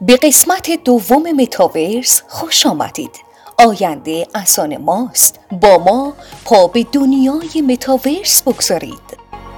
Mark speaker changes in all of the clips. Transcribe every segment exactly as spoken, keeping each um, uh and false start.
Speaker 1: به قسمت دوم متاورس خوش آمدید. آینده از آن ماست. با ما پا به دنیای متاورس بگذارید.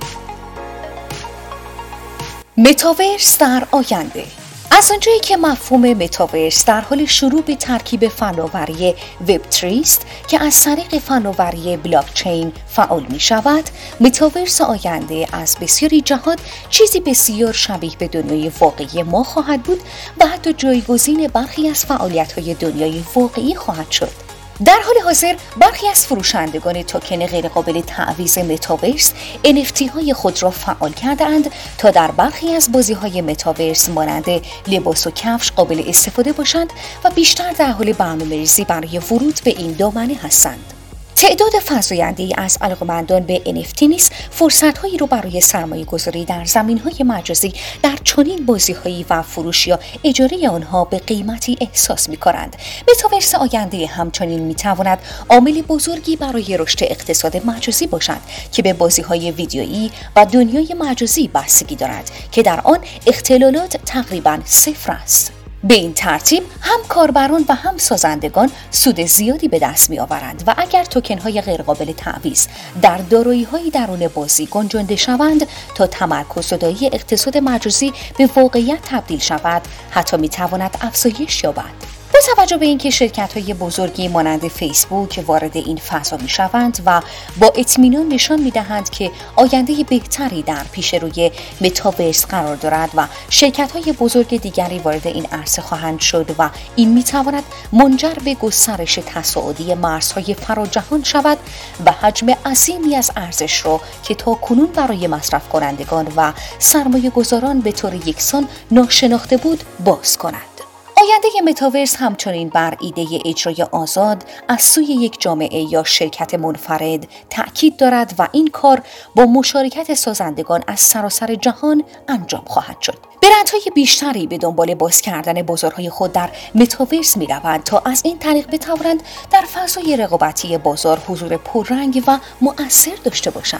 Speaker 1: متاورس در آینده. از آنجایی که مفهوم متاورس در حال شروع به ترکیب فناوری وب تری است که از طریق فناوری بلاکچین فعال می شود، متاورس آینده از بسیاری جهات چیزی بسیار شبیه به دنیای واقعی ما خواهد بود و حتی جایگزین برخی از فعالیت‌های دنیای واقعی خواهد شد. در حال حاضر برخی از فروشندگان توکن غیرقابل تعویض متاورس ان اف تی های خود را فعال کرده‌اند تا در برخی از بازی‌های متاورس مانند لباس و کفش قابل استفاده باشند و بیشتر در حال برنامه‌ریزی برای ورود به این دامنه هستند. تعداد فزاینده‌ای از علاقه‌مندان به ان اف تی نیز فرصت‌هایی را برای سرمایه‌گذاری در زمین‌های مجازی در چنین بازی‌هایی و فروش یا اجاره آنها به قیمتی احساس می‌کنند. متاورس آینده همچنین می‌تواند عامل بزرگی برای رشد اقتصاد مجازی باشد که به بازی‌های ویدیویی و دنیای مجازی بستگی دارد که در آن اختلالات تقریباً صفر است. به این ترتیب هم کاربران و هم سازندگان سود زیادی به دست می آورند و اگر توکن‌های غیرقابل تعویض در دارایی‌های درون بازی گنجانده شوند تا تمرکز زدایی اقتصاد مجازی به واقعیت تبدیل شود، حتی می تواند افزایش یابد. با توجه به اینکه شرکت‌های بزرگی مانند فیسبوک وارد این فضا می‌شوند و با اطمینان نشان می‌دهند که آینده بهتری در پیش روی متاورس قرار دارد و شرکت‌های بزرگ دیگری وارد این عرصه خواهند شد و این می‌تواند منجر به گسترش تصاعدی مرزهای فراجهان شود و حجم عظیمی از ارزش را که تاکنون برای مصرف کنندگان و سرمایه‌گذاران به طور یکسان ناشناخته بود باز کند. آینده متاورس همچنین بر ایده اجرای آزاد از سوی یک جامعه یا شرکت منفرد تأکید دارد و این کار با مشارکت سازندگان از سراسر جهان انجام خواهد شد. برندهای بیشتری به دنبال باز کردن بازارهای خود در متاورس می روند تا از این طریق بتوانند در فضای رقابتی بازار حضور پررنگ و مؤثر داشته باشند.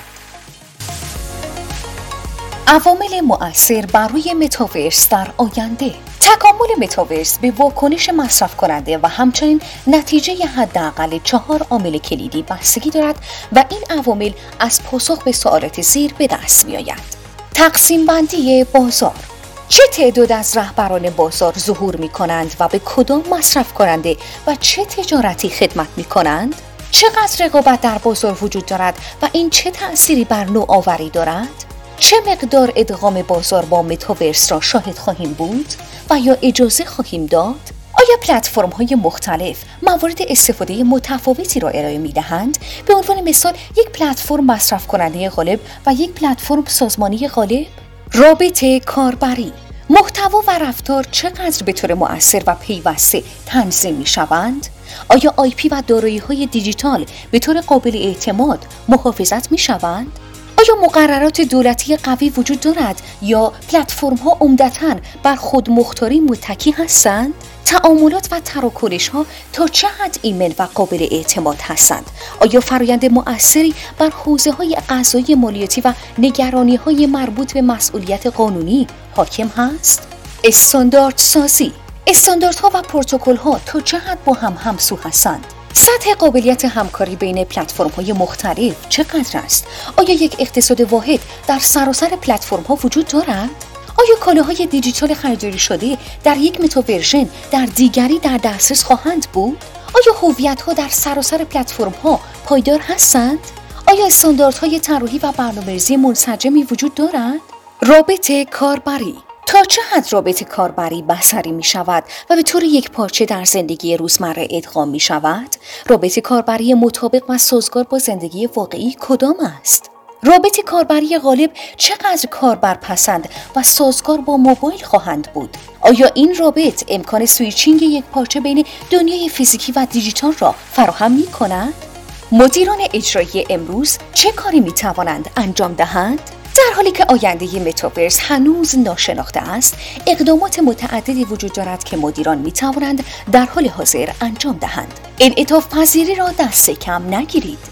Speaker 1: عوامل مؤثر بر روی متاورس در آینده. تکامل متاورس به واکنش مصرف کننده و همچنین نتیجه حداقل چهار عامل کلیدی بستگی دارد و این عوامل از پاسخ به سوالات زیر به دست می آید. تقسیم بندی بازار. چه تعداد از رهبران بازار ظهور می کنند و به کدام مصرف کننده و چه تجارتی خدمت می کنند؟ چقدر رقابت در بازار وجود دارد و این چه تأثیری بر نوآوری دارد؟ چه مقدار ادغام بازار با متاورس را شاهد خواهیم بود و یا اجازه خواهیم داد؟ آیا پلتفرم‌های مختلف موارد استفاده متفاوتی را ارائه می‌دهند؟ به عنوان مثال یک پلتفرم مصرف کننده غالب و یک پلتفرم سازمانی غالب؟ رابطه کاربری. محتوا و رفتار چقدر به طور مؤثر و پیوسته تنظیم می‌شوند؟ آیا آی پی و دارایی‌های دیجیتال به طور قابل اعتماد محافظت می‌شوند؟ آیا مقررات دولتی قوی وجود دارد یا پلتفرم‌ها عمدتاً بر خودمختاری متکی هستند؟ تعاملات و تراکنش‌ها تا چه حد ایمن و قابل اعتماد هستند؟ آیا فرآیند مؤثری بر حوزه‌های قضایی مالیاتی و نگرانی‌های مربوط به مسئولیت قانونی حاکم هست؟ استاندارد سازی. استانداردها و پروتکل‌ها تا چه حد با هم همسو هستند؟ سطح قابلیت همکاری بین پلتفرم‌های مختلف چقدر است؟ آیا یک اقتصاد واحد در سراسر پلتفرم‌ها وجود دارد؟ آیا کالاهای دیجیتال خریداری شده در یک متاورژن در دیگری در دسترس خواهند بود؟ آیا هویت‌ها در سراسر پلتفرم‌ها پایدار هستند؟ آیا استانداردهای طراحی و برنامه‌ریزی منسجمی وجود دارد؟ رابطه کاربری. تا چه حد رابطه کاربری بصری می شود و به طور یک پارچه در زندگی روزمره ادغام می شود؟ رابطه کاربری مطابق و سازگار با زندگی واقعی کدام است؟ رابطه کاربری غالب چقدر کاربر پسند و سازگار با موبایل خواهند بود؟ آیا این رابط امکان سویچینگ یک پارچه بین دنیای فیزیکی و دیجیتال را فراهم می کند؟ مدیران اجرایی امروز چه کاری می توانند انجام دهند؟ در حالی که آینده متاورس هنوز ناشناخته است، اقدامات متعددی وجود دارد که مدیران می توانند در حال حاضر انجام دهند. انعطاف پذیری را دست کم نگیرید.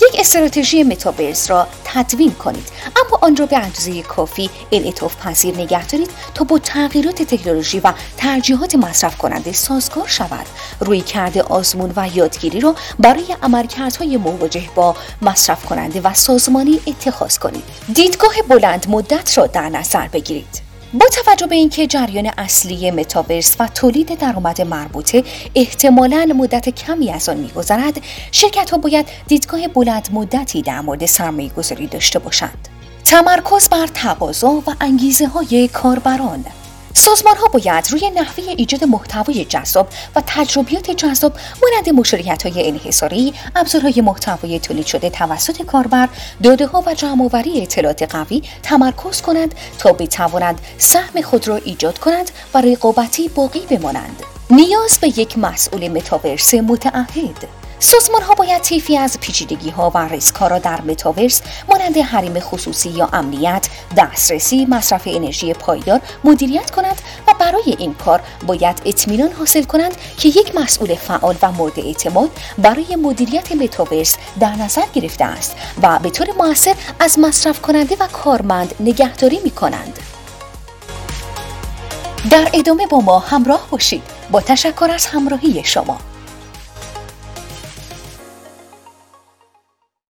Speaker 1: یک استراتژی متاورس را تدوین کنید، اما آن را به اندازه کافی انعطاف پذیر نگه دارید تا با تغییرات تکنولوژی و ترجیحات مصرف کننده سازگار شود. رویکرد آزمون و یادگیری را برای عملکردهای مواجه با مصرف کننده و سازمانی اتخاذ کنید. دیدگاه بلند مدت را در نظر بگیرید. با توجه به اینکه جریان اصلی متاورس و تولید درآمد مربوطه احتمالاً مدت کمی از آن می‌گذرد، شرکت‌ها باید دیدگاه بلند مدتی در مورد سرمایه‌گذاری داشته باشند. تمرکز بر تقاضا و انگیزه‌های کاربران. سازمان‌ها باید روی نحوه ایجاد محتوای جذاب و تجربیات جذاب مانند مشارکت‌های انحصاری، ابزارهای محتوای تولید شده توسط کاربر، داده‌ها و جمع‌آوری اطلاعات قوی تمرکز کنند تا بتوانند سهم خود را ایجاد کنند و رقابتی باقی بمانند. نیاز به یک مسئول متاورس متعهد. سازمان‌ها باید طیفی از پیچیدگی‌ها و ریسک‌ها را در متاورس مانند حریم خصوصی یا امنیت، دسترسی، مصرف انرژی پایدار مدیریت کنند و برای این کار باید اطمینان حاصل کنند که یک مسئول فعال و مورد اعتماد برای مدیریت متاورس در نظر گرفته است و به طور مؤثر از مصرف کننده و کارمند نگهداری می‌کنند. در ادامه با ما همراه باشید. با تشکر از همراهی شما.